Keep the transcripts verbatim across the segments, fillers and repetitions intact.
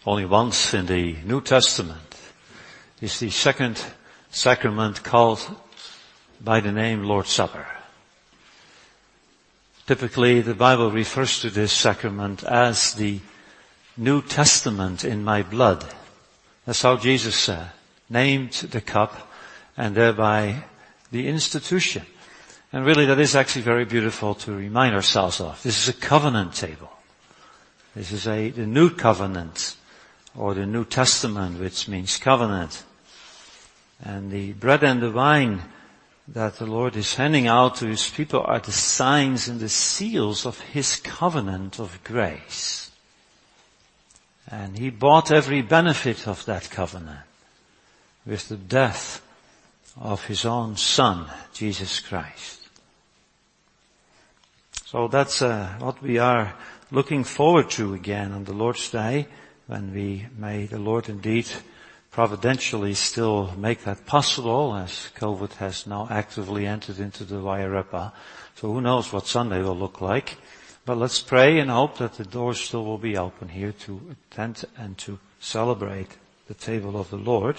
Only once in the New Testament is the second sacrament called by the name Lord's Supper. Typically, the Bible refers to this sacrament as the New Testament in my blood. That's how Jesus uh, named the cup and thereby the institution. And really that is actually very beautiful to remind ourselves of. This is a covenant table. This is a the New Covenant, or the New Testament, which means covenant. And the bread and the wine that the Lord is handing out to His people are the signs and the seals of His covenant of grace. And He bought every benefit of that covenant with the death of His own Son, Jesus Christ. So that's uh, what we are looking forward to again on the Lord's Day, when we may the Lord indeed providentially still make that possible, as COVID has now actively entered into the Wairarapa. So who knows what Sunday will look like. But let's pray and hope that the doors still will be open here to attend and to celebrate the table of the Lord.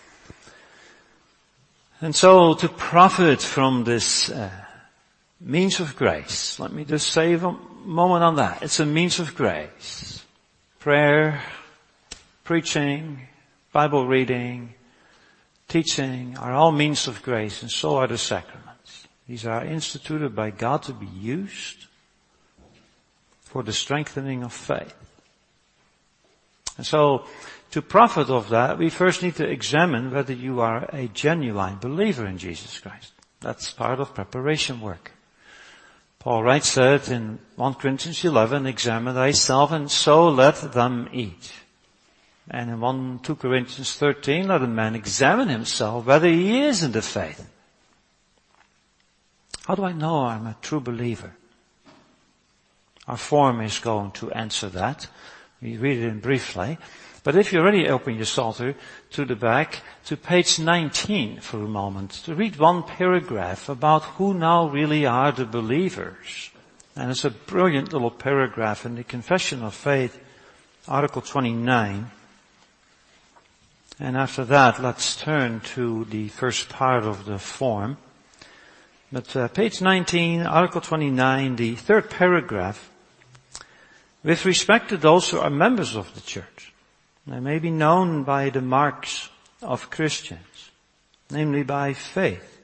And so to profit from this uh, means of grace, let me just say a moment on that. It's a means of grace. Prayer, preaching, Bible reading, teaching are all means of grace, and so are the sacraments. These are instituted by God to be used for the strengthening of faith. And so, to profit of that, we first need to examine whether you are a genuine believer in Jesus Christ. That's part of preparation work. Paul writes that in First Corinthians eleven, examine thyself and so let them eat. And in Second Corinthians thirteen, let a man examine himself whether he is in the faith. How do I know I'm a true believer? Our form is going to answer that. We read it in briefly. But if you already open your Psalter to the back, to page nineteen for a moment, to read one paragraph about who now really are the believers. And it's a brilliant little paragraph in the Confession of Faith, Article twenty-nine. And after that, let's turn to the first part of the form. But uh, page nineteen, Article twenty-nine, the third paragraph, with respect to those who are members of the church. They may be known by the marks of Christians, namely by faith.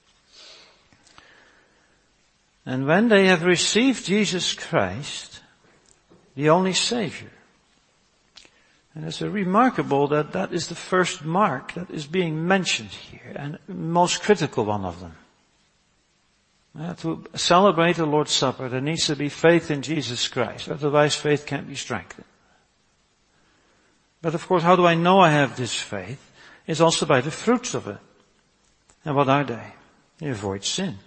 And when they have received Jesus Christ, the only Savior. And it's remarkable that that is the first mark that is being mentioned here, and most critical one of them. Uh, to celebrate the Lord's Supper, there needs to be faith in Jesus Christ. Otherwise, faith can't be strengthened. But of course, how do I know I have this faith? It's also by the fruits of it. And what are they? You avoid sin.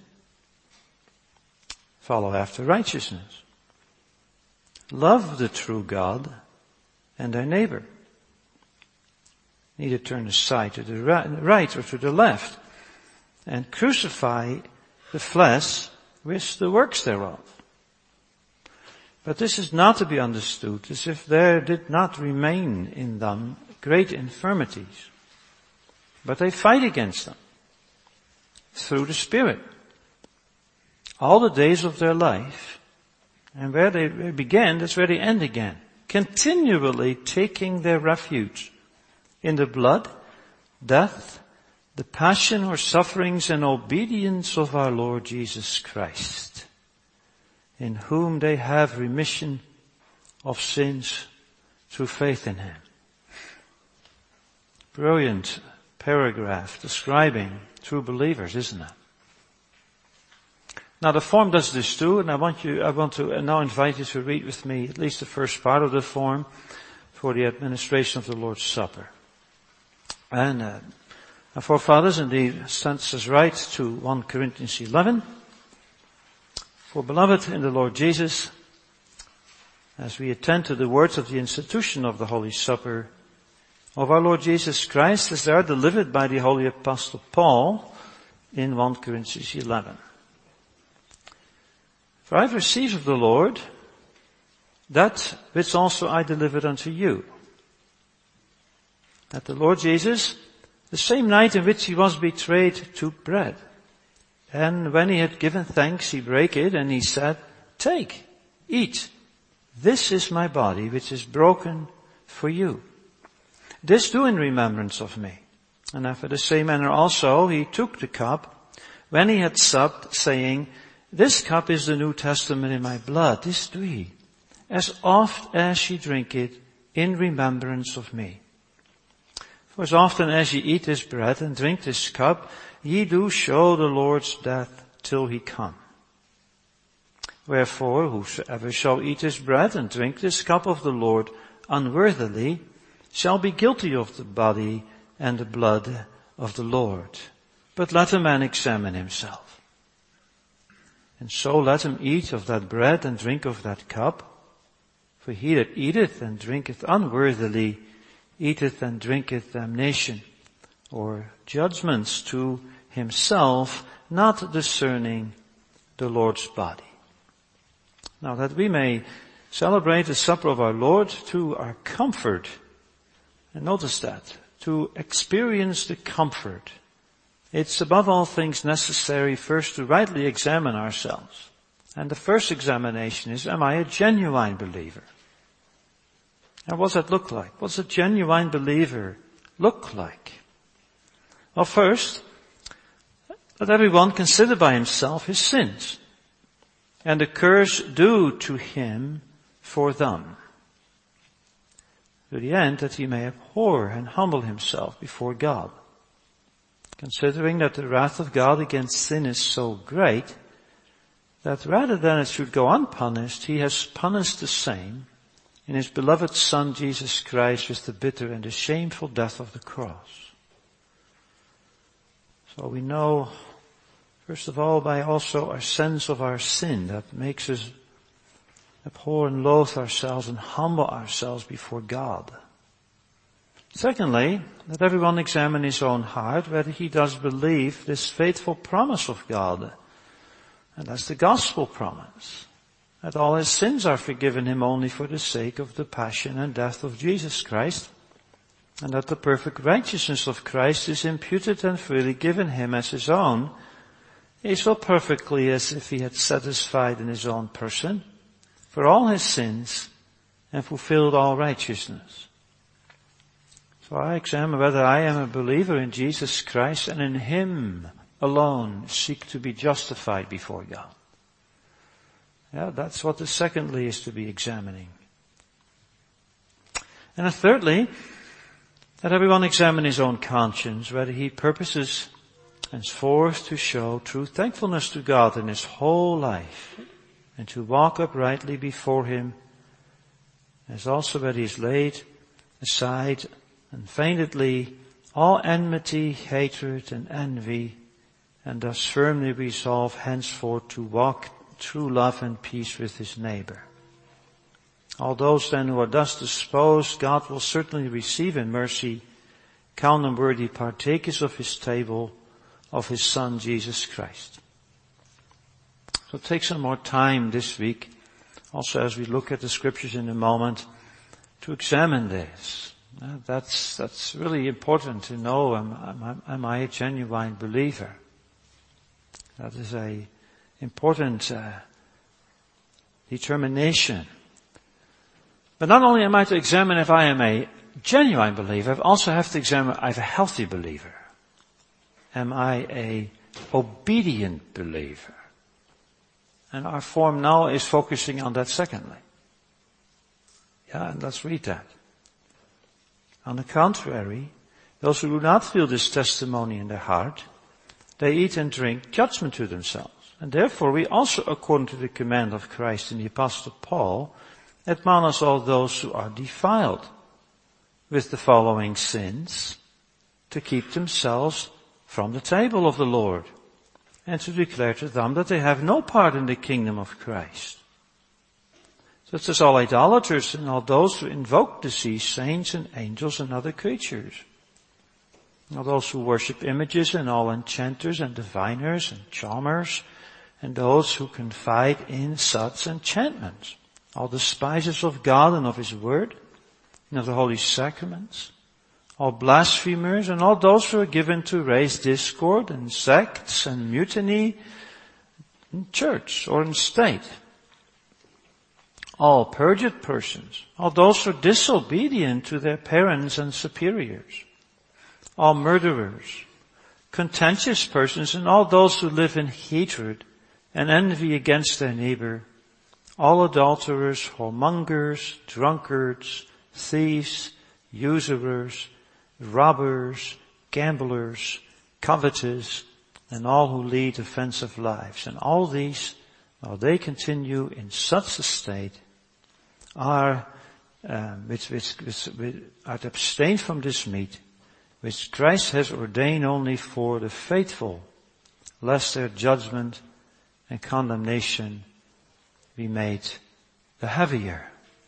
Follow after righteousness. Love the true God and their neighbor. Neither turn aside to the right or to the left. And crucify the flesh with the works thereof. But this is not to be understood as if there did not remain in them great infirmities. But they fight against them through the Spirit all the days of their life. And where they began, that's where they end again. Continually taking their refuge in the blood, death, the passion or sufferings and obedience of our Lord Jesus Christ, in whom they have remission of sins through faith in Him. Brilliant paragraph describing true believers, isn't it? Now the form does this too, and I want you, I want to now invite you to read with me at least the first part of the form for the administration of the Lord's Supper. And uh, our forefathers indeed sent us right to First Corinthians eleven. For beloved in the Lord Jesus, as we attend to the words of the institution of the Holy Supper of our Lord Jesus Christ, as they are delivered by the Holy Apostle Paul in First Corinthians eleven. For I have received of the Lord that which also I delivered unto you, that the Lord Jesus, the same night in which he was betrayed, took bread. And when he had given thanks, he brake it, and he said, "Take, eat. This is my body, which is broken for you. This do in remembrance of me." And after the same manner also he took the cup, when he had supped, saying, "This cup is the New Testament in my blood. This do ye, as oft as ye drink it, in remembrance of me. For as often as ye eat this bread and drink this cup, ye do show the Lord's death till he come. Wherefore, whosoever shall eat this bread and drink this cup of the Lord unworthily shall be guilty of the body and the blood of the Lord. But let a man examine himself. And so let him eat of that bread and drink of that cup. For he that eateth and drinketh unworthily eateth and drinketh damnation, or judgments to himself, not discerning the Lord's body. Now that we may celebrate the supper of our Lord to our comfort, and notice that, to experience the comfort, it's above all things necessary first to rightly examine ourselves. And the first examination is, am I a genuine believer? And what does that look like? What's a genuine believer look like? Well, first, let everyone consider by himself his sins, and the curse due to him for them, to the end that he may abhor and humble himself before God, considering that the wrath of God against sin is so great that rather than it should go unpunished, he has punished the same in his beloved Son Jesus Christ with the bitter and the shameful death of the cross. So we know, first of all, by also our sense of our sin that makes us abhor and loathe ourselves and humble ourselves before God. Secondly, let everyone examine his own heart whether he does believe this faithful promise of God. And that's the gospel promise, that all his sins are forgiven him only for the sake of the passion and death of Jesus Christ, and that the perfect righteousness of Christ is imputed and freely given him as his own, is so perfectly as if he had satisfied in his own person for all his sins and fulfilled all righteousness. So I examine whether I am a believer in Jesus Christ and in him alone seek to be justified before God. Yeah, that's what the secondly is to be examining. And thirdly, let everyone examine his own conscience, whether he purposes henceforth to show true thankfulness to God in his whole life, and to walk uprightly before him, as also whether he has laid aside unfeignedly all enmity, hatred, and envy, and thus firmly resolve henceforth to walk true love and peace with his neighbor. All those then who are thus disposed, God will certainly receive in mercy, count them worthy partakers of his table, of his Son Jesus Christ. So take some more time this week, also as we look at the scriptures in a moment, to examine this. Uh, that's, that's really important to know, am, am, am I a genuine believer? That is a important uh, determination. But not only am I to examine if I am a genuine believer, I also have to examine if I'm a healthy believer. Am I a obedient believer? And our form now is focusing on that secondly. Yeah, and let's read that. On the contrary, those who do not feel this testimony in their heart, they eat and drink judgment to themselves. And therefore we also, according to the command of Christ in the Apostle Paul, admonish all those who are defiled with the following sins to keep themselves from the table of the Lord, and to declare to them that they have no part in the kingdom of Christ. Such as all idolaters and all those who invoke deceased saints and angels and other creatures. All those who worship images and all enchanters and diviners and charmers, and those who confide in such enchantments. All despisers of God and of his word, and of the holy sacraments. all blasphemers, and all those who are given to raise discord and sects and mutiny in church or in state. All perjured persons, all those who are disobedient to their parents and superiors, all murderers, contentious persons, and all those who live in hatred and envy against their neighbor, all adulterers, whoremongers, drunkards, thieves, usurers, robbers, gamblers, covetous, and all who lead offensive lives. And all these, while they continue in such a state, are um, which, which, which, which are to abstain from this meat, which Christ has ordained only for the faithful, lest their judgment and condemnation be made the heavier.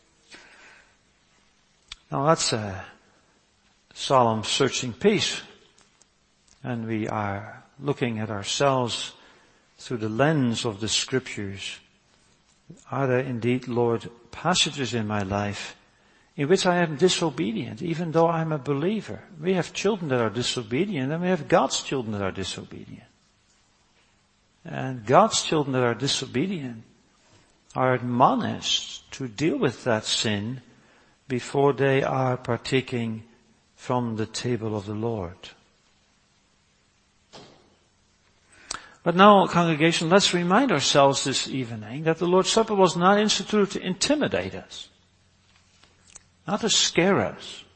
Now that's a solemn, searching piece, and we are looking at ourselves through the lens of the Scriptures. Are there indeed, Lord, passages in my life in which I am disobedient, even though I'm a believer? We have children that are disobedient, and we have God's children that are disobedient. And God's children that are disobedient are admonished to deal with that sin before they are partaking from the table of the Lord. But now, congregation, let's remind ourselves this evening that the Lord's Supper was not instituted to intimidate us, not to scare us.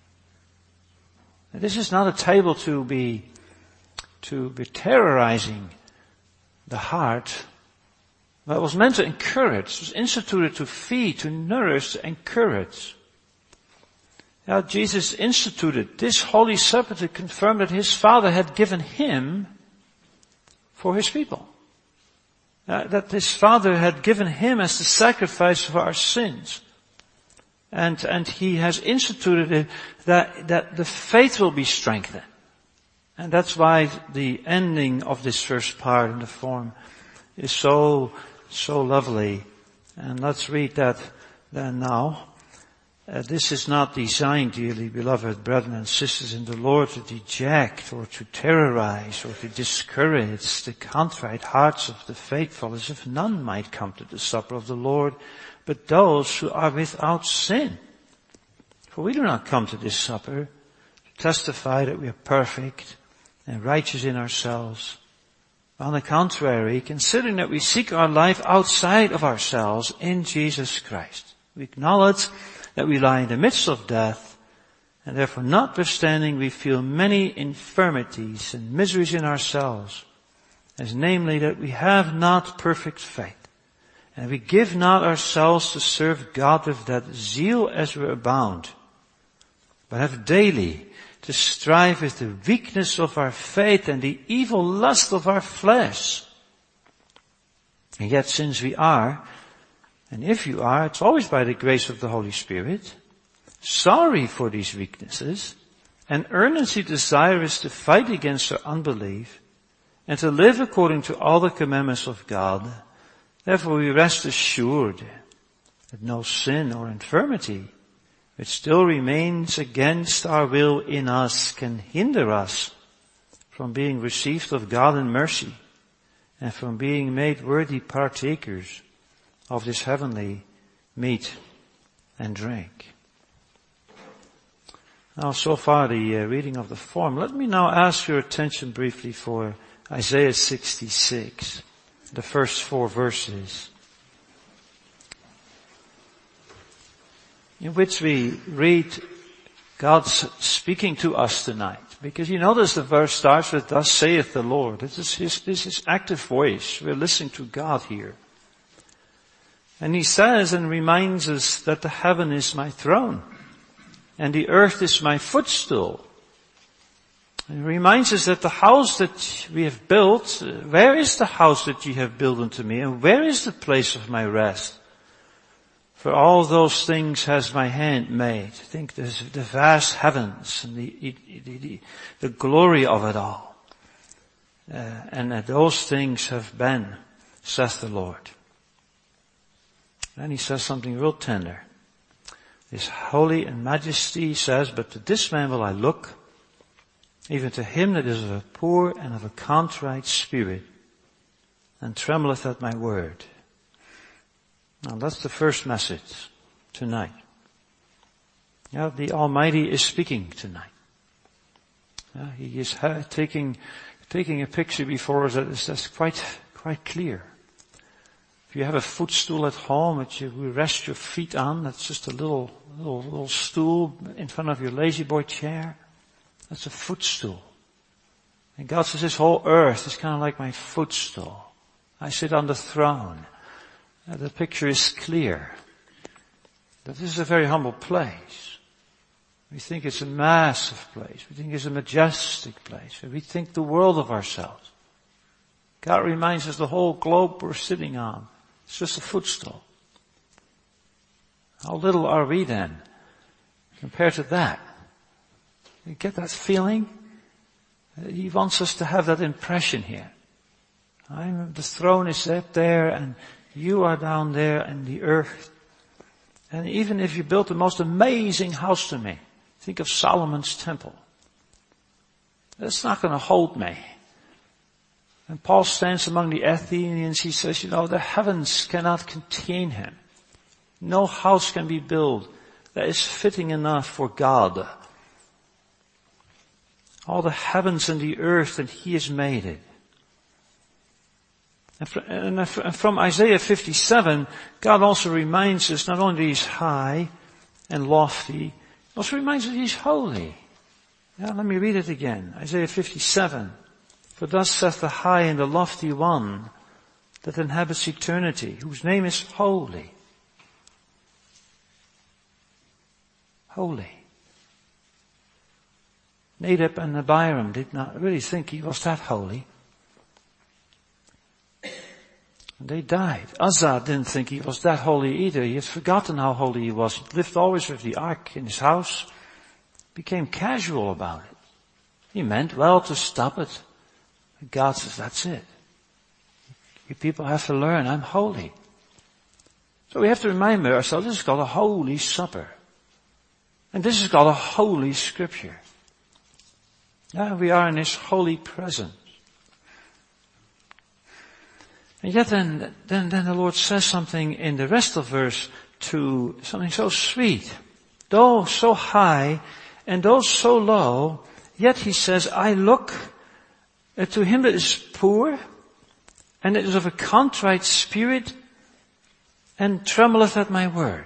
This is not a table to be, to be terrorizing the heart, but it was meant to encourage. It was instituted to feed, to nourish, to encourage. Now, Jesus instituted this Holy Supper to confirm that His Father had given Him for His people. Uh, that His Father had given Him as the sacrifice for our sins. And, and He has instituted it that, that the faith will be strengthened. And that's why the ending of this first part in the form is so, so lovely. And let's read that then now. Uh, this is not designed, dearly beloved brethren and sisters in the Lord, to deject or to terrorize or to discourage the contrite hearts of the faithful, as if none might come to the supper of the Lord, but those who are without sin. For we do not come to this supper to testify that we are perfect and righteous in ourselves. On the contrary, considering that we seek our life outside of ourselves in Jesus Christ, we acknowledge that we lie in the midst of death, and therefore notwithstanding we feel many infirmities and miseries in ourselves, as namely that we have not perfect faith, and we give not ourselves to serve God with that zeal as we abound, but have daily to strive with the weakness of our faith and the evil lust of our flesh. And yet since we are, and if you are, it's always by the grace of the Holy Spirit, sorry for these weaknesses, and earnestly desirous to fight against our unbelief, and to live according to all the commandments of God, therefore we rest assured that no sin or infirmity, which still remains against our will in us, can hinder us from being received of God in mercy, and from being made worthy partakers of this heavenly meat and drink. Now, so far the uh, reading of the form. Let me now ask your attention briefly for Isaiah sixty-six, the first four verses, in which we read God's speaking to us tonight. Because you notice the verse starts with, "Thus saith the Lord." This is His, this is active voice. We're listening to God here. And He says and reminds us that the heaven is my throne and the earth is my footstool. And He reminds us that the house that we have built, where is the house that ye have built unto me, and where is the place of my rest? For all those things has my hand made. Think there's the vast heavens and the, the, the, the glory of it all. Uh, and that those things have been, saith the Lord. Then He says something real tender. is holy in majesty, he says, but to this man will I look, even to him that is of a poor and of a contrite spirit, and trembleth at my word. Now that's the first message tonight. Yeah, the Almighty is speaking tonight. Yeah, he is uh, taking, taking a picture before us that is that's quite, quite clear. If you have a footstool at home that you rest your feet on, that's just a little, little, little stool in front of your lazy boy chair. That's a footstool. And God says this whole earth is kind of like my footstool. I sit on the throne. Uh, the picture is clear. That this is a very humble place. We think it's a massive place. We think it's a majestic place. We think the world of ourselves. God reminds us the whole globe we're sitting on. It's just a footstool. How little are we then compared to that? You get that feeling? He wants us to have that impression here. I'm, the throne is up there and you are down there in the earth. And even if you built the most amazing house to me, think of Solomon's temple. That's not going to hold me. And Paul stands among the Athenians, he says, you know, the heavens cannot contain him. No house can be built that is fitting enough for God. All the heavens and the earth, and he has made it. And from Isaiah fifty-seven, God also reminds us not only that he's high and lofty, he also reminds us that he's holy. Yeah, let me read it again. Isaiah fifty-seven. For thus saith the high and the lofty one that inhabits eternity, whose name is holy. Holy. Nadab and Abiram did not really think he was that holy. And they died. Uzzah didn't think he was that holy either. He had forgotten how holy he was. He lived always with the ark in his house. Became casual about it. He meant well to stop it. And God says, that's it. You people have to learn, I'm holy. So we have to remind ourselves, this is called a holy supper. And this is called a holy scripture. Yeah, we are in his holy presence. And yet then, then, then the Lord says something in the rest of verse two, something so sweet. Though so high and though so low, yet he says, I look to him that is poor and that is of a contrite spirit and trembleth at my word.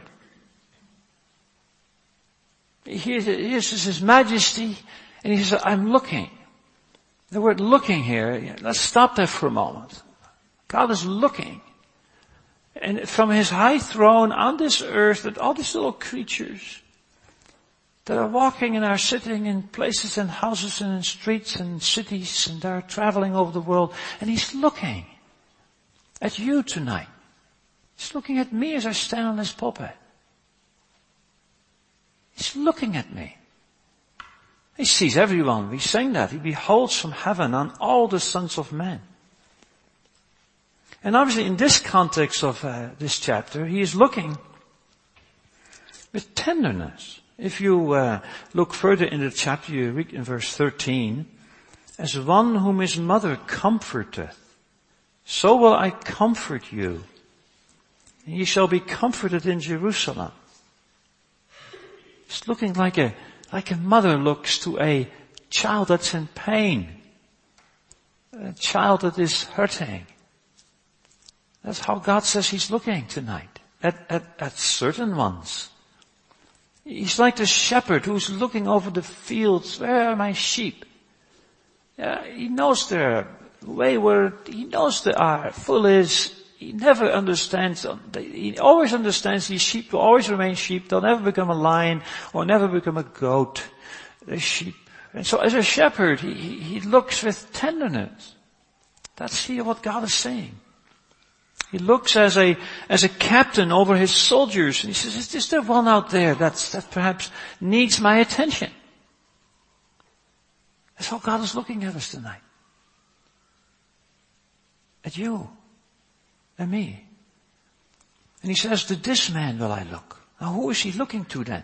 Here is his majesty and he says, I'm looking. The word looking here, let's stop there for a moment. God is looking. And from his high throne on this earth at all these little creatures that are walking and are sitting in places and houses and in streets and cities and are traveling over the world. And he's looking at you tonight. He's looking at me as I stand on this pulpit. He's looking at me. He sees everyone. We sing that. He beholds from heaven on all the sons of men. And obviously in this context of uh, this chapter, he is looking with tenderness. If you uh, look further in the chapter, you read in verse thirteen, as one whom his mother comforteth, so will I comfort you, and ye shall be comforted in Jerusalem. It's looking like a, like a mother looks to a child that's in pain, a child that is hurting. That's how God says he's looking tonight at, at, at certain ones. He's like the shepherd who's looking over the fields. Where are my sheep? Yeah, he knows they're wayward. He knows they are foolish. He never understands. He always understands these sheep will always remain sheep. They'll never become a lion or never become a goat. They're sheep. And so as a shepherd, he, he looks with tenderness. That's here what God is saying. He looks as a, as a captain over his soldiers and he says, is, is there one out there that's, that perhaps needs my attention? That's how God is looking at us tonight. At you and me. And he says, to this man will I look. Now who is he looking to then?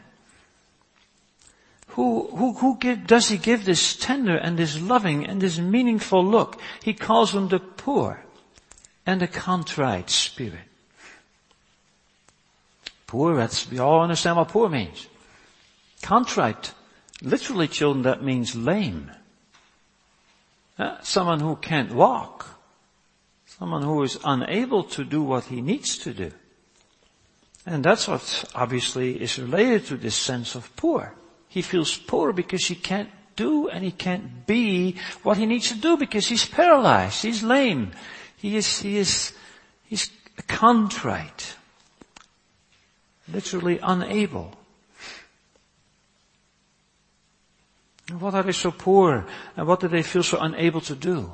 Who, who, who give, does he give this tender and this loving and this meaningful look? He calls them the poor and the contrite spirit. Poor, that's, we all understand what poor means. Contrite, literally children, that means lame. Uh, someone who can't walk. Someone who is unable to do what he needs to do. And that's what obviously is related to this sense of poor. He feels poor because he can't do and he can't be what he needs to do because he's paralyzed, he's lame, he is, he is, he's contrite. Literally unable. And what are they so poor and what do they feel so unable to do?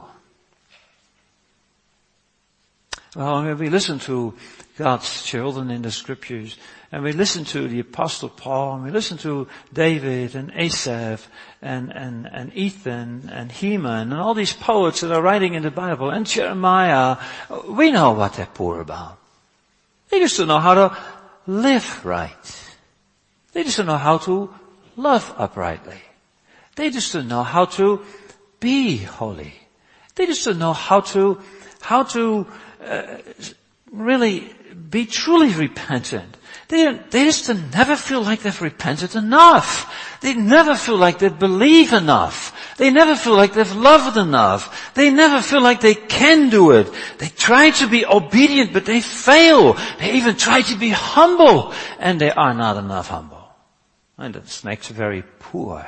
Well, when we listen to God's children in the scriptures, and we listen to the Apostle Paul, and we listen to David and Asaph and, and, and Ethan and Heman and all these poets that are writing in the Bible and Jeremiah, we know what they're poor about. They just don't know how to live right. They just don't know how to love uprightly. They just don't know how to be holy. They just don't know how to, how to uh, really be truly repentant. They, they just never feel like they've repented enough. They never feel like they believe enough. They never feel like they've loved enough. They never feel like they can do it. They try to be obedient, but they fail. They even try to be humble, and they are not enough humble. And that makes them very poor,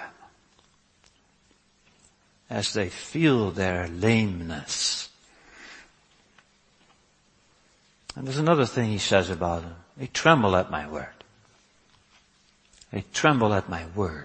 as they feel their lameness. And there's another thing he says about them. They tremble at my word. They tremble at my word.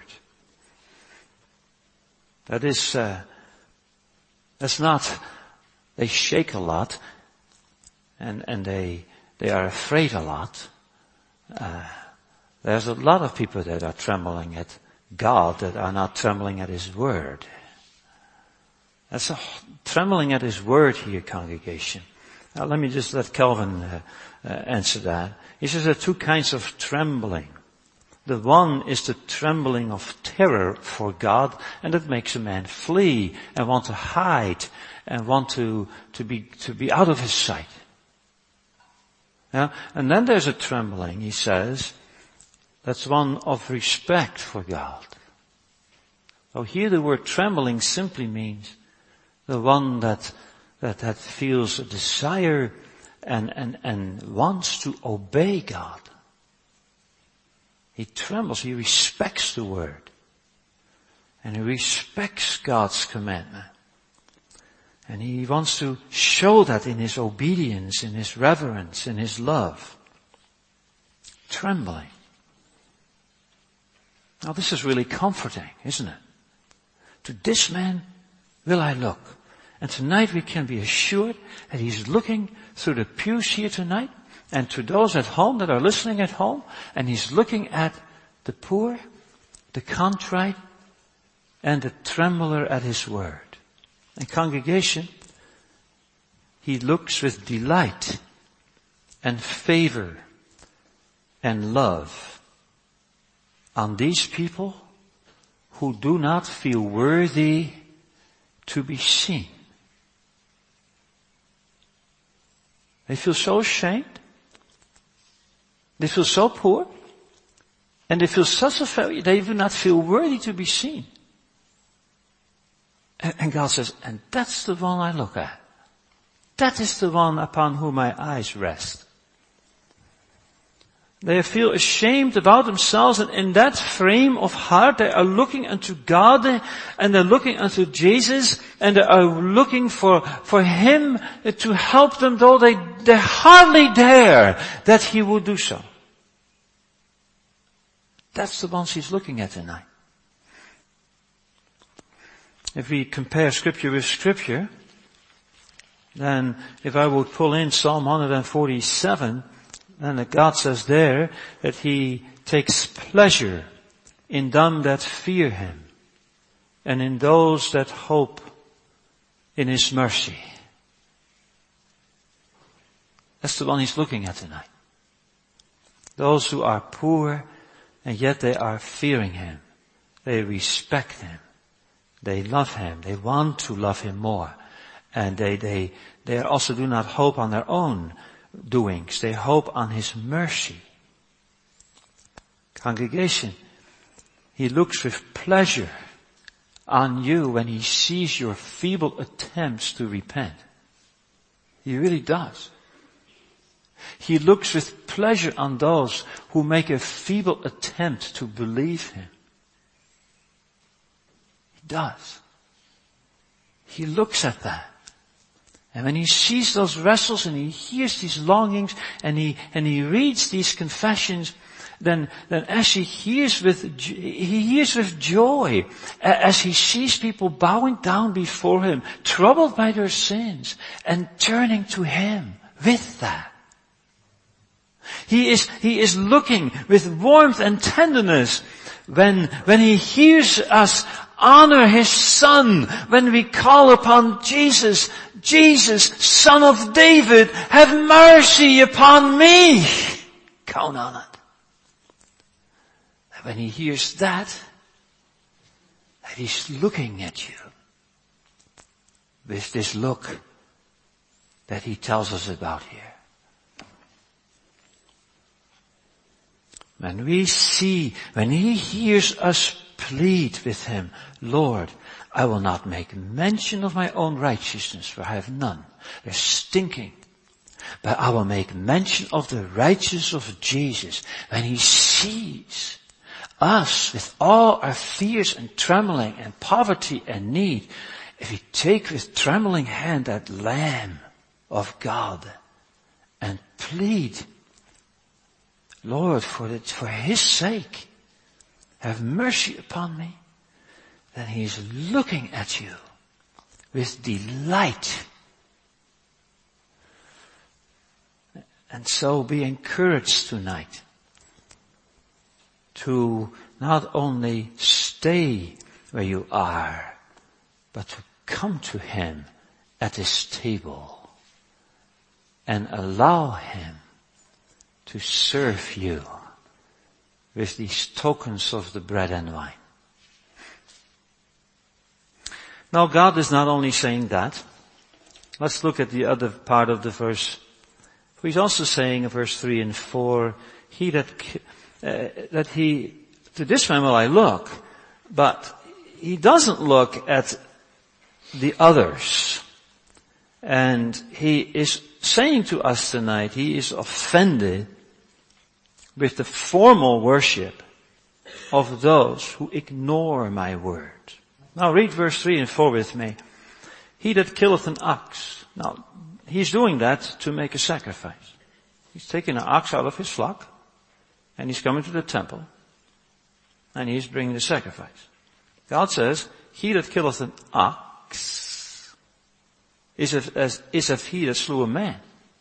That is, uh, that's not, they shake a lot, and, and they, they are afraid a lot. Uh, there's a lot of people that are trembling at God that are not trembling at His word. That's a trembling at His word here, congregation. Now let me just let Calvin uh, uh, answer that. He says there are two kinds of trembling. The one is the trembling of terror for God, and that makes a man flee and want to hide and want to, to be, to be out of his sight. Yeah? And then there's a trembling, he says, that's one of respect for God. So here the word trembling simply means the one that, that, that feels a desire and, and, and wants to obey God. He trembles, he respects the word. And he respects God's commandment. And he wants to show that in his obedience, in his reverence, in his love. Trembling. Now this is really comforting, isn't it? To this man will I look. And tonight we can be assured that he's looking through the pews here tonight, and to those at home that are listening at home, and he's looking at the poor, the contrite, and the trembler at his word. And congregation, he looks with delight and favor and love on these people who do not feel worthy to be seen. They feel so ashamed. They feel so poor. And they feel such a failure, they do not feel worthy to be seen. And, and God says, and that's the one I look at. That is the one upon whom my eyes rest. They feel ashamed about themselves, and in that frame of heart they are looking unto God, and they're looking unto Jesus, and they are looking for, for Him to help them, though they, they hardly dare that He would do so. That's the ones He's looking at tonight. If we compare Scripture with Scripture, then if I would pull in Psalm one forty-seven, then God says there that He takes pleasure in them that fear Him and in those that hope in His mercy. That's the one He's looking at tonight. Those who are poor and yet they are fearing Him. They respect Him. They love Him. They want to love Him more. And they, they, they also do not hope on their own doings. They hope on His mercy. Congregation, He looks with pleasure on you when He sees your feeble attempts to repent. He really does. He looks with pleasure on those who make a feeble attempt to believe Him. He does. He looks at that. And when He sees those wrestles and He hears these longings and He, and He reads these confessions, then, then as He hears with, He hears with joy as He sees people bowing down before Him, troubled by their sins and turning to Him with that. He is, He is looking with warmth and tenderness when, when He hears us honor His Son, when we call upon Jesus, Jesus, Son of David, have mercy upon me. Count on it. And when He hears that, that He's looking at you with this look that He tells us about here. When we see, when He hears us plead with Him, Lord, I will not make mention of my own righteousness, for I have none. They're stinking. But I will make mention of the righteousness of Jesus. When He sees us with all our fears and trembling and poverty and need, if we take with trembling hand that Lamb of God and plead, Lord, for, the, for His sake, have mercy upon me, then He's looking at you with delight. And so be encouraged tonight to not only stay where you are, but to come to Him at His table and allow Him to serve you with these tokens of the bread and wine. Now God is not only saying that. Let's look at the other part of the verse. He's also saying in verse three and four, he that, uh, that he, to this man will I look, but He doesn't look at the others. And He is saying to us tonight, He is offended with the formal worship of those who ignore my word. Now read verse three and four with me. He that killeth an ox. Now, He's doing that to make a sacrifice. He's taking an ox out of his flock, and he's coming to the temple, and he's bringing the sacrifice. God says, he that killeth an ox is as, as, is as he that slew a man.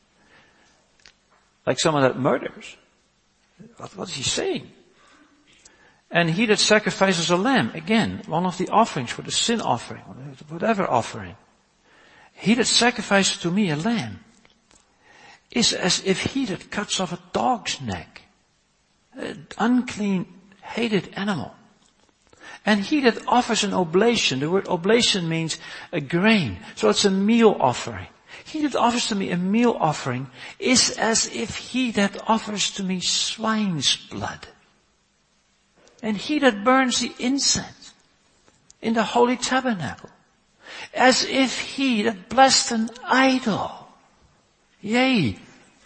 Like someone that murders. What, what is He saying? And he that sacrifices a lamb, again, one of the offerings for the sin offering, whatever offering. He that sacrifices to me a lamb is as if he that cuts off a dog's neck, an unclean, hated animal. And he that offers an oblation, the word oblation means a grain, so it's a meal offering. He that offers to me a meal offering is as if he that offers to me swine's blood. And he that burns the incense in the holy tabernacle, as if he that blessed an idol. Yea,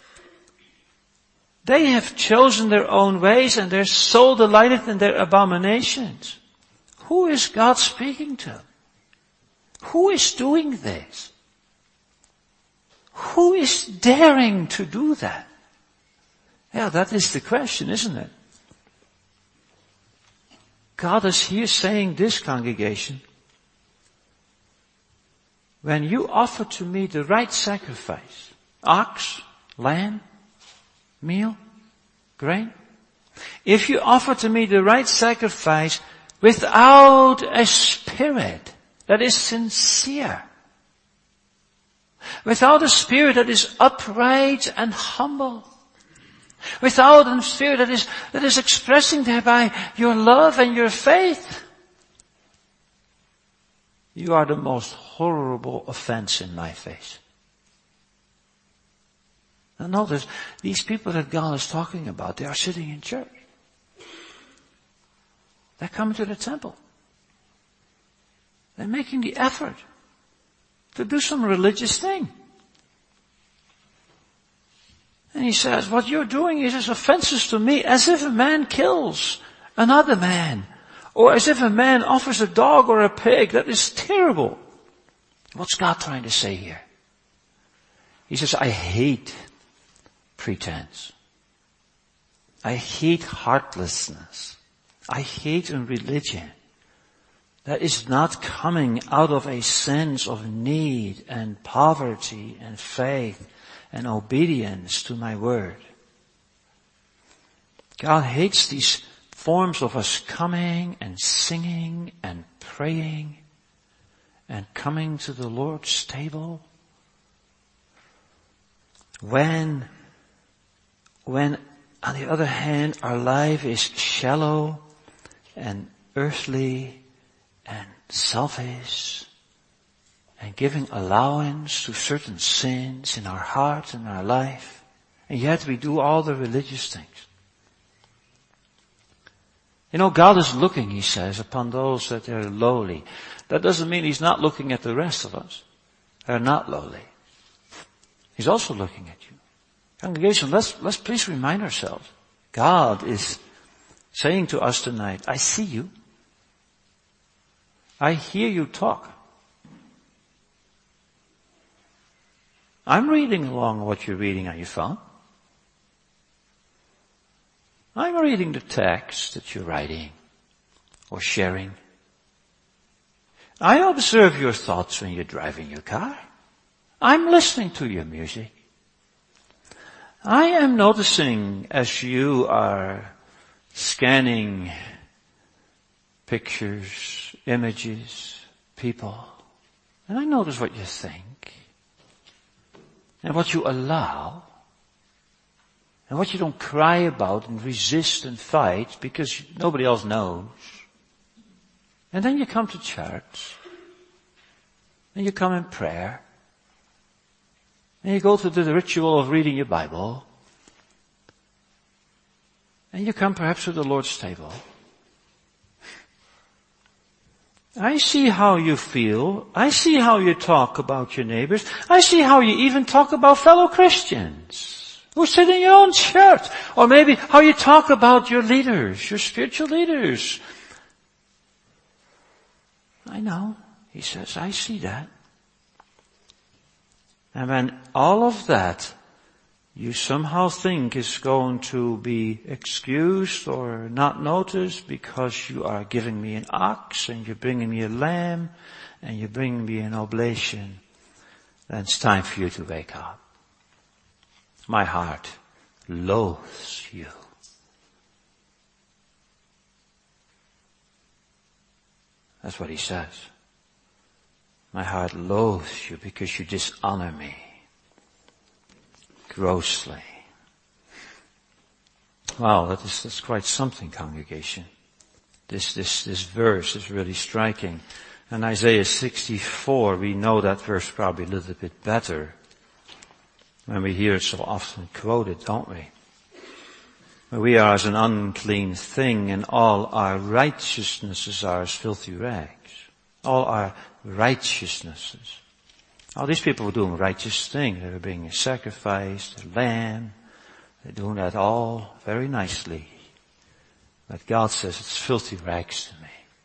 they have chosen their own ways, and their soul delighteth in their abominations. Who is God speaking to? Who is doing this? Who is daring to do that? Yeah, that is the question, isn't it? God is here saying this, congregation. When you offer to me the right sacrifice, ox, lamb, meal, grain, if you offer to me the right sacrifice without a spirit that is sincere, without a spirit that is upright and humble, Without a spirit that is, that is expressing thereby your love and your faith. You are the most horrible offense in my face. Now notice, these people that God is talking about, they are sitting in church. They're coming to the temple. They're making the effort to do some religious thing. And he says, what you're doing is as offenses to me, as if a man kills another man, or as if a man offers a dog or a pig. That is terrible. What's God trying to say here? He says, I hate pretense. I hate heartlessness. I hate a religion that is not coming out of a sense of need and poverty and faith and obedience to my word. God hates these forms of us coming and singing and praying and coming to the Lord's table when, when on the other hand our life is shallow and earthly and selfish and giving allowance to certain sins in our heart and our life, and yet we do all the religious things. You know, God is looking, he says, upon those that are lowly. That doesn't mean he's not looking at the rest of us. They're not lowly. He's also looking at you. Congregation, let's, let's please remind ourselves. God is saying to us tonight, I see you. I hear you talk. I'm reading along what you're reading on your phone. I'm reading the text that you're writing or sharing. I observe your thoughts when you're driving your car. I'm listening to your music. I am noticing as you are scanning pictures, images, people, and I notice what you think and what you allow and what you don't cry about and resist and fight because nobody else knows. And then you come to church and you come in prayer and you go through the ritual of reading your Bible and you come perhaps to the Lord's table. I see how you feel. I see how you talk about your neighbors. I see how you even talk about fellow Christians who sit in your own church. Or maybe how you talk about your leaders, your spiritual leaders. I know, he says, I see that. And when all of that you somehow think is going to be excused or not noticed because you are giving me an ox and you're bringing me a lamb and you're bringing me an oblation, then it's time for you to wake up. My heart loathes you. That's what he says. My heart loathes you because you dishonor me grossly. Wow, that is, that's quite something, congregation. This, this, this verse is really striking. And Isaiah sixty-four, we know that verse probably a little bit better when we hear it so often quoted, don't we? We are as an unclean thing, and all our righteousnesses are as filthy rags. All our righteousnesses. All these people were doing righteous things. They were bringing a sacrifice, a lamb. They're doing that all very nicely. But God says it's filthy rags to me.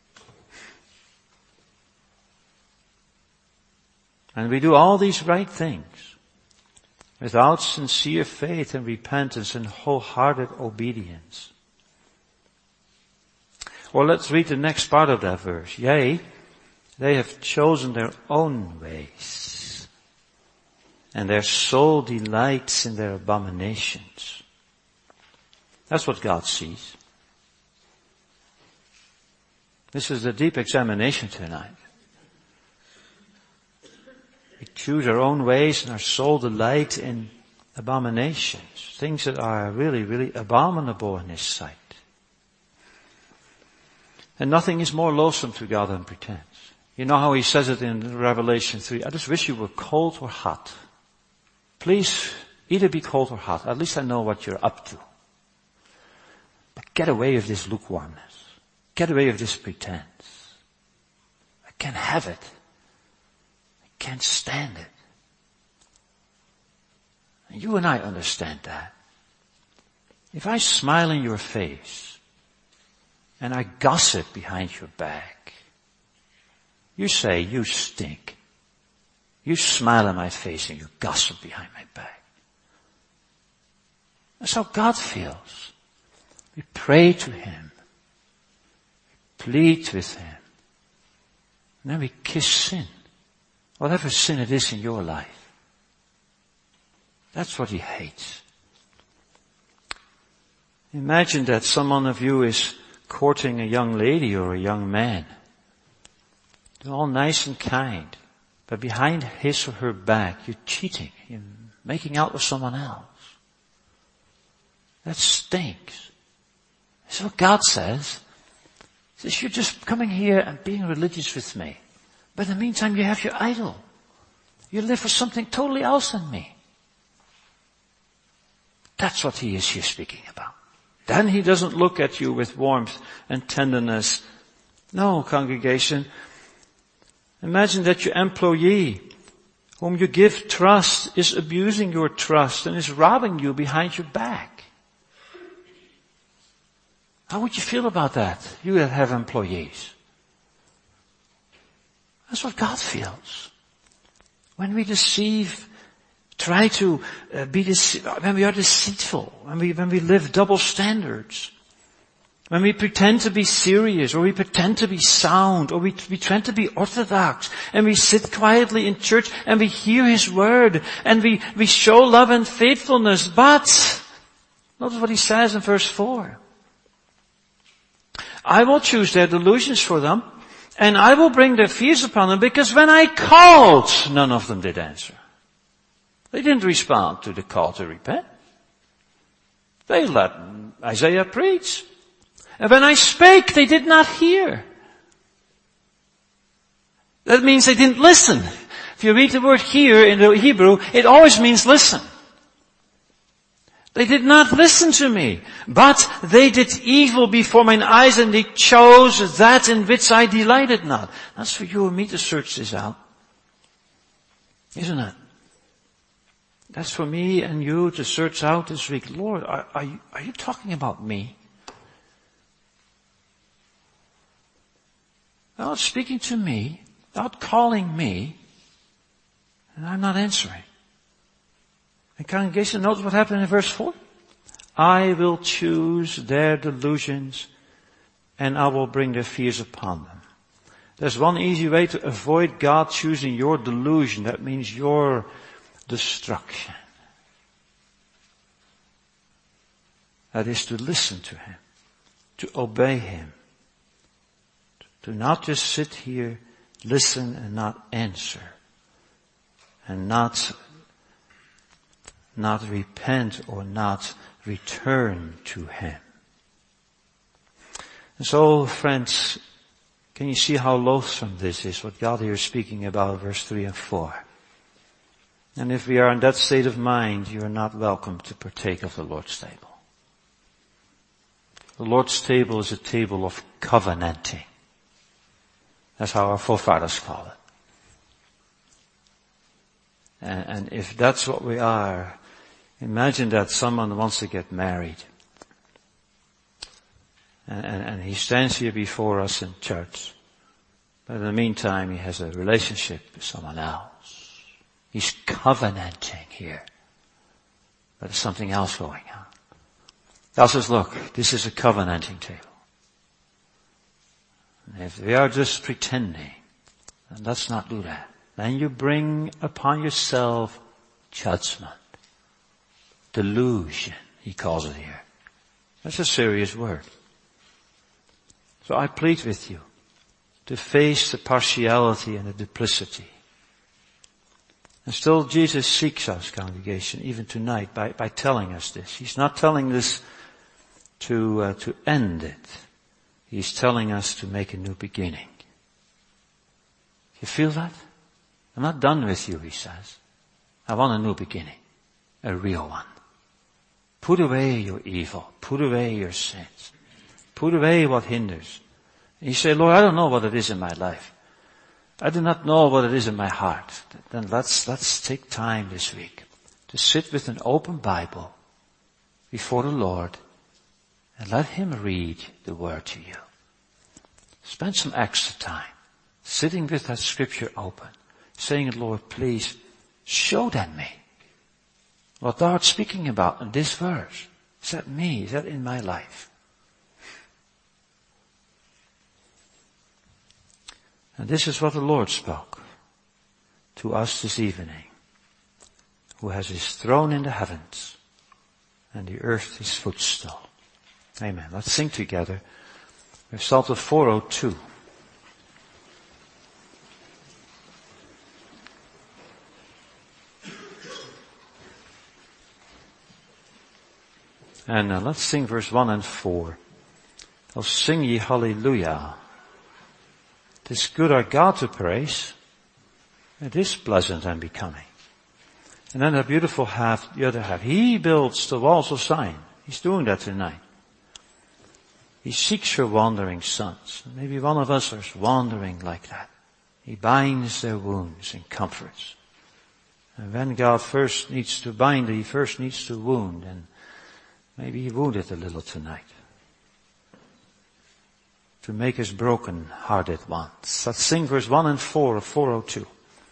And we do all these right things without sincere faith and repentance and wholehearted obedience. Well, let's read the next part of that verse. Yea, they have chosen their own ways, and their soul delights in their abominations. That's what God sees. This is the deep examination tonight. We choose our own ways and our soul delight in abominations, things that are really, really abominable in His sight. And nothing is more loathsome to God than pretense. You know how He says it in Revelation three, I just wish you were cold or hot. Please, either be cold or hot. At least I know what you're up to. But get away with this lukewarmness. Get away with this pretense. I can't have it. I can't stand it. And you and I understand that. If I smile in your face and I gossip behind your back, you say, you stink. You smile in my face and you gossip behind my back. That's how God feels. We pray to Him. We plead with Him. And then we kiss sin. Whatever sin it is in your life. That's what He hates. Imagine that someone of you is courting a young lady or a young man. They're all nice and kind. But behind his or her back, you're cheating. You're making out with someone else. That stinks. That's what God says. He says, you're just coming here and being religious with me. But in the meantime, you have your idol. You live for something totally else than me. That's what He is here speaking about. Then He doesn't look at you with warmth and tenderness. No, congregation. Imagine that your employee, whom you give trust, is abusing your trust and is robbing you behind your back. How would you feel about that, you that have employees? That's what God feels. When we deceive, try to uh, be dece- when we are deceitful, when we, when we live double standards, when we pretend to be serious, or we pretend to be sound, or we, we pretend to be orthodox, and we sit quietly in church and we hear His word, and we, we show love and faithfulness, but notice what He says in verse four. I will choose their delusions for them, and I will bring their fears upon them, because when I called, none of them did answer. They didn't respond to the call to repent. They let Isaiah preach. And when I spake, they did not hear. That means they didn't listen. If you read the word hear in the Hebrew, it always means listen. They did not listen to me, but they did evil before mine eyes, and they chose that in which I delighted not. That's for you and me to search this out. Isn't it? That's for me and you to search out this week. Lord, are, are, you, are you talking about me? God speaking to me, God calling me, and I'm not answering. And congregation, notice what happened in verse four. I will choose their delusions, and I will bring their fears upon them. There's one easy way to avoid God choosing your delusion. That means your destruction. That is to listen to Him, to obey Him. To not just sit here, listen and not answer. And not, not repent or not return to Him. And so, friends, can you see how loathsome this is, what God here is speaking about, verse three and four? And if we are in that state of mind, you are not welcome to partake of the Lord's table. The Lord's table is a table of covenanting. That's how our forefathers call it. And, and if that's what we are, imagine that someone wants to get married. And, and, and he stands here before us in church. But in the meantime, he has a relationship with someone else. He's covenanting here. But there's something else going on. God says, look, this is a covenanting table. And if we are just pretending, then let's not do that. Then you bring upon yourself judgment. Delusion, he calls it here. That's a serious word. So I plead with you to face the partiality and the duplicity And still Jesus seeks us, congregation, even tonight by, by telling us this. He's not telling this to, uh, to end it. He's telling us to make a new beginning. You feel that? I'm not done with you, he says. I want a new beginning. A real one. Put away your evil. Put away your sins. Put away what hinders. And you say, Lord, I don't know what it is in my life. I do not know what it is in my heart. Then let's, let's take time this week to sit with an open Bible before the Lord and let Him read the Word to you. Spend some extra time sitting with that scripture open, saying, Lord, please show that me. What thou art speaking about in this verse. Is that me? Is that in my life? And this is what the Lord spoke to us this evening, who has His throne in the heavens and the earth His footstool. Amen. Let's sing together. We've Psalm four oh two. And uh, let's sing verse one and four. Oh, sing ye hallelujah. It is good our God to praise. It is pleasant and becoming. And then the beautiful half, the other half. He builds the walls of Zion. He's doing that tonight. He seeks your wandering sons. Maybe one of us is wandering like that. He binds their wounds and comforts. And when God first needs to bind, He first needs to wound. And maybe He wounded a little tonight to make us broken-hearted ones. Let's sing verse one and four of four oh two.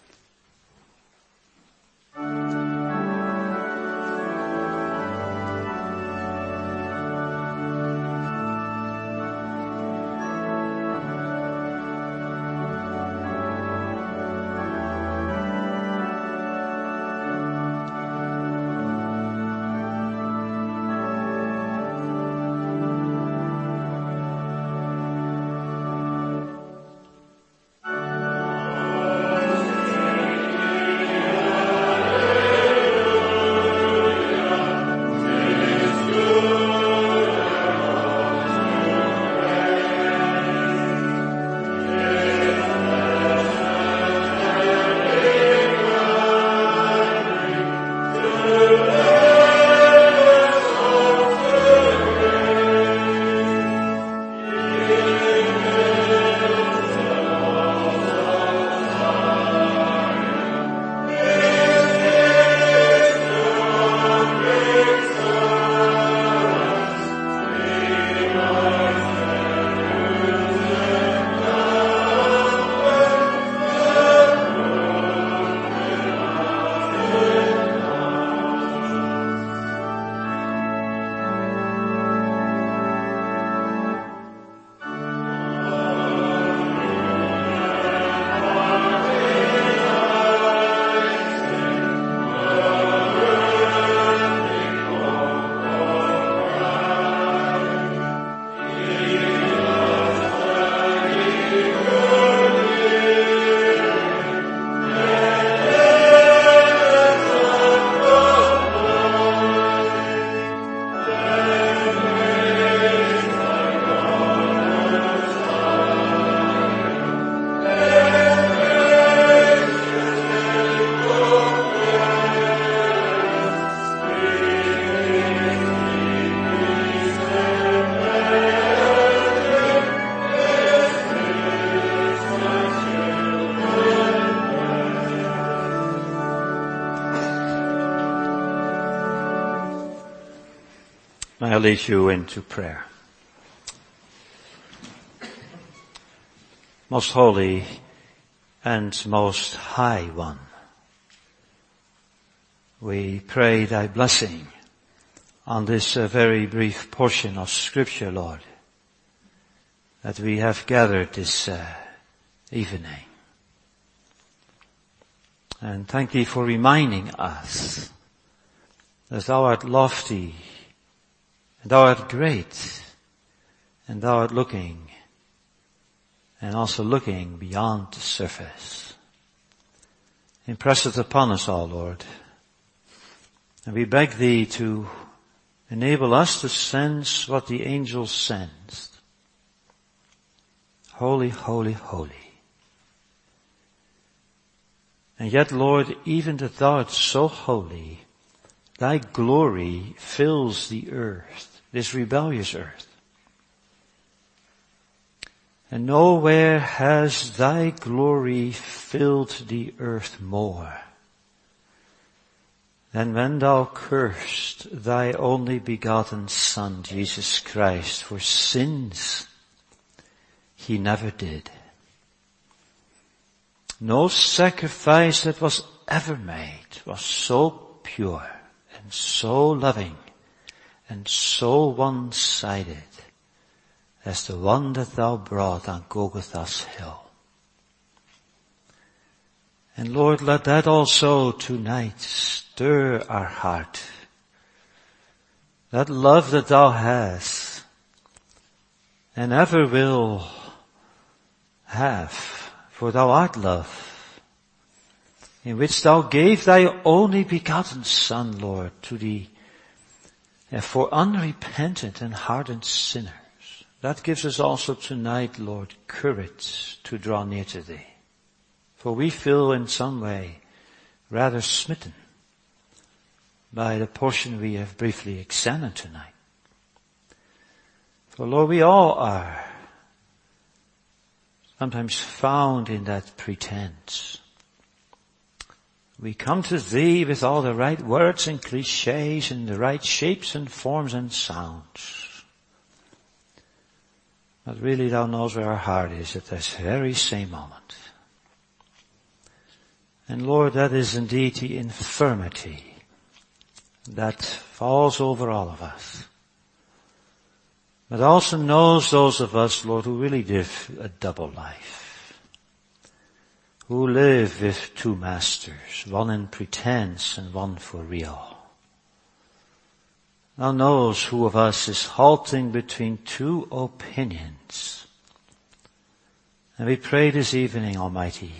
May I lead you into prayer. Most holy and most high one, we pray thy blessing on this uh, very brief portion of scripture, Lord, that we have gathered this uh, evening. And thank thee for reminding us that thou art lofty, and thou art great, and thou art looking, and also looking beyond the surface. Impress it upon us all, Lord. And we beg Thee to enable us to sense what the angels sensed. Holy, holy, holy. And yet, Lord, even that Thou art so holy, Thy glory fills the earth, this rebellious earth. And nowhere has Thy glory filled the earth more than when Thou cursed Thy only begotten Son, Jesus Christ, for sins He never did. No sacrifice that was ever made was so pure and so loving and so one-sided as the one that Thou brought on Golgotha's hill. And Lord, let that also tonight stir our heart. That love that Thou hast and ever will have, for Thou art love, in which Thou gave Thy only begotten Son, Lord, to the, for unrepentant and hardened sinners. That gives us also tonight, Lord, courage to draw near to Thee. For we feel in some way rather smitten by the portion we have briefly examined tonight. For Lord, we all are sometimes found in that pretense. We come to Thee with all the right words and cliches and the right shapes and forms and sounds. But really Thou knows where our heart is at this very same moment. And Lord, that is indeed the infirmity that falls over all of us. But also knows those of us, Lord, who really live a double life. Who live with two masters, one in pretense and one for real. Thou knows who of us is halting between two opinions. And we pray this evening, Almighty,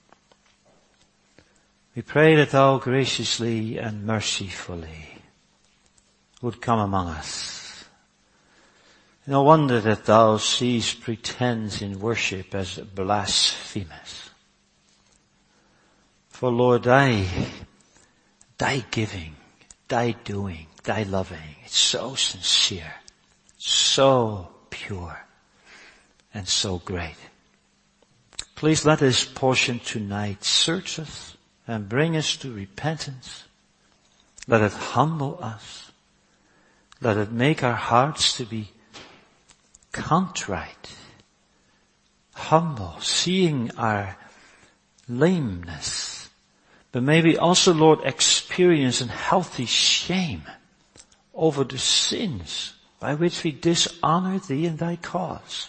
we pray that Thou graciously and mercifully would come among us. No wonder that Thou sees pretense in worship as blasphemous. For Lord, Thy, Thy giving, Thy doing, Thy loving, it's so sincere, so pure, and so great. Please let this portion tonight search us and bring us to repentance. Let it humble us. Let it make our hearts to be contrite, humble, seeing our lameness, but maybe also, Lord, experience a healthy shame over the sins by which we dishonor Thee and Thy cause.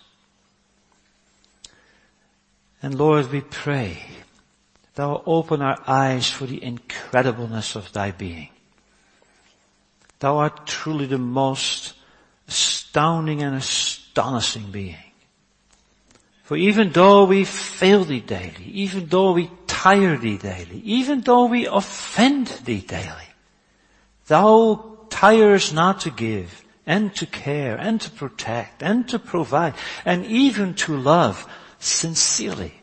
And Lord, we pray Thou open our eyes for the incredibleness of Thy being. Thou art truly the most astounding and astonishing being. For even though we fail Thee daily, even though we tire Thee daily, even though we offend Thee daily, Thou tires not to give and to care and to protect and to provide and even to love sincerely.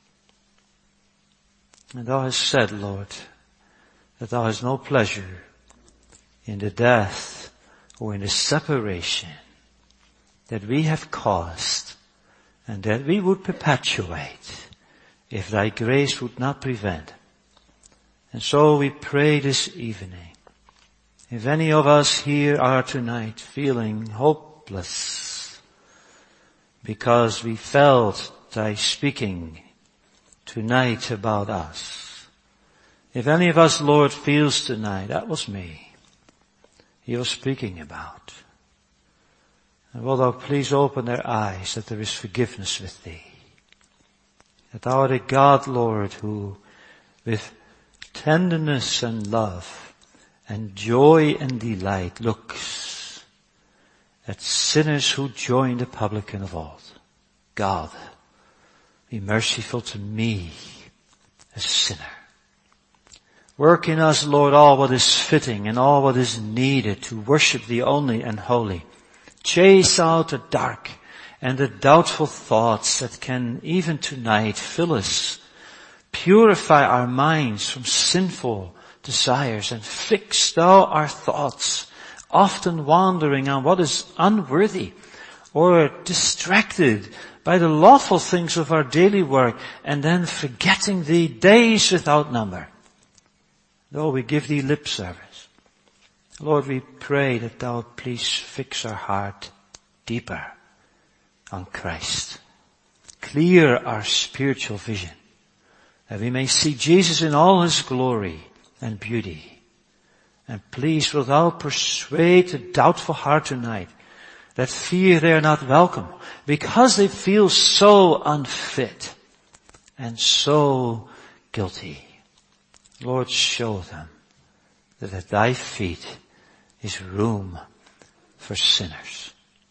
And Thou hast said, Lord, that Thou hast no pleasure in the death or in the separation that we have caused and that we would perpetuate if Thy grace would not prevent. And so we pray this evening, if any of us here are tonight feeling hopeless because we felt Thy speaking tonight about us. If any of us, Lord, feels tonight, that was me, You're speaking about. And will Thou please open their eyes that there is forgiveness with Thee. That Thou art a God, Lord, who with tenderness and love and joy and delight looks at sinners who join the publican of old. God, be merciful to me, a sinner. Work in us, Lord, all what is fitting and all what is needed to worship Thee only and holy. Chase out the dark and the doubtful thoughts that can even tonight fill us. Purify our minds from sinful desires and fix Thou our thoughts, often wandering on what is unworthy or distracted by the lawful things of our daily work and then forgetting Thee days without number. Though we give Thee lip service, Lord, we pray that Thou please fix our heart deeper on Christ. Clear our spiritual vision, that we may see Jesus in all His glory and beauty. And please, wilt Thou persuade the doubtful heart tonight that fear they are not welcome because they feel so unfit and so guilty. Lord, show them that at Thy feet is room for sinners.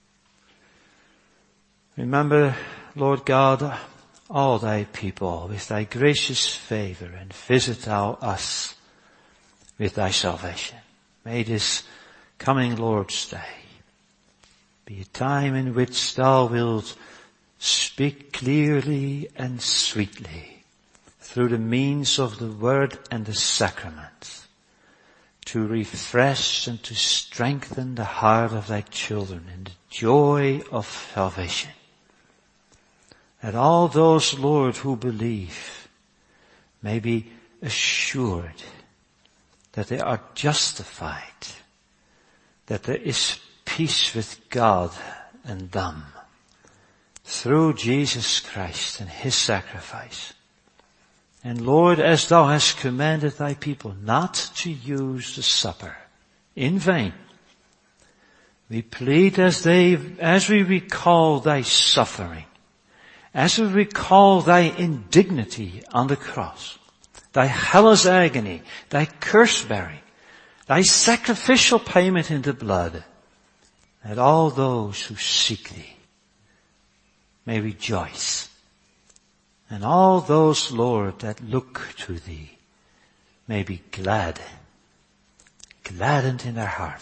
Remember, Lord God, all Thy people with Thy gracious favor, and visit Thou us with Thy salvation. May this coming Lord's Day be a time in which Thou wilt speak clearly and sweetly through the means of the Word and the sacraments to refresh and to strengthen the heart of Thy children in the joy of salvation. That all those, Lord, who believe may be assured that they are justified, that there is peace with God and them through Jesus Christ and His sacrifice. And Lord, as Thou hast commanded Thy people not to use the supper in vain, we plead as they, as we recall Thy suffering, as we recall Thy indignity on the cross, Thy hellish agony, Thy curse-bearing, Thy sacrificial payment in the blood, that all those who seek Thee may rejoice. And all those, Lord, that look to Thee may be glad, gladdened in their heart.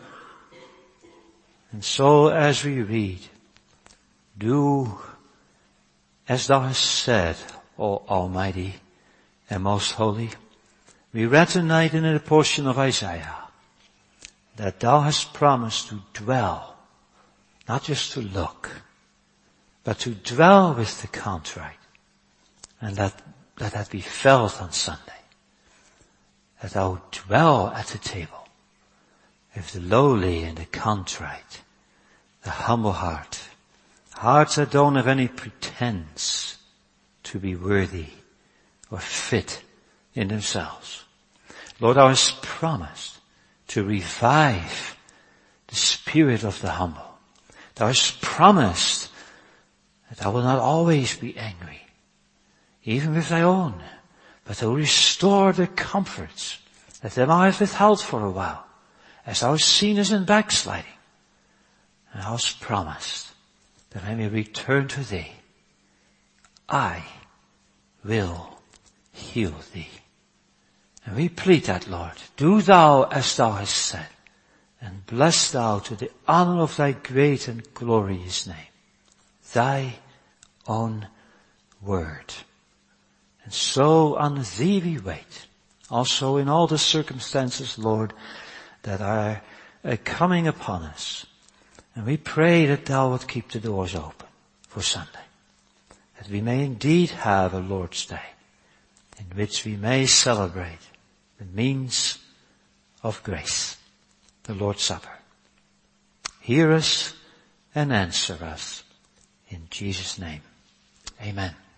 And so as we read, do as Thou hast said, O Almighty and Most Holy. We read tonight in a portion of Isaiah that Thou hast promised to dwell, not just to look, but to dwell with the contrite. And that, that that be felt on Sunday. That Thou dwell at the table with the lowly and the contrite, the humble heart, hearts that don't have any pretense to be worthy or fit in themselves. Lord, Thou hast promised to revive the spirit of the humble. Thou hast promised that Thou will not always be angry, even with Thy own, but Thou restore the comforts that Thou have withheld for a while, as Thou hast seen us in backsliding. And Thou hast promised that when we return to Thee, I will heal Thee. And we plead that, Lord, do Thou as Thou hast said, and bless Thou to the honor of Thy great and glorious name, Thy own word. And so on Thee we wait, also in all the circumstances, Lord, that are uh, coming upon us. And we pray that Thou would keep the doors open for Sunday, that we may indeed have a Lord's Day in which we may celebrate the means of grace, the Lord's Supper. Hear us and answer us in Jesus' name. Amen.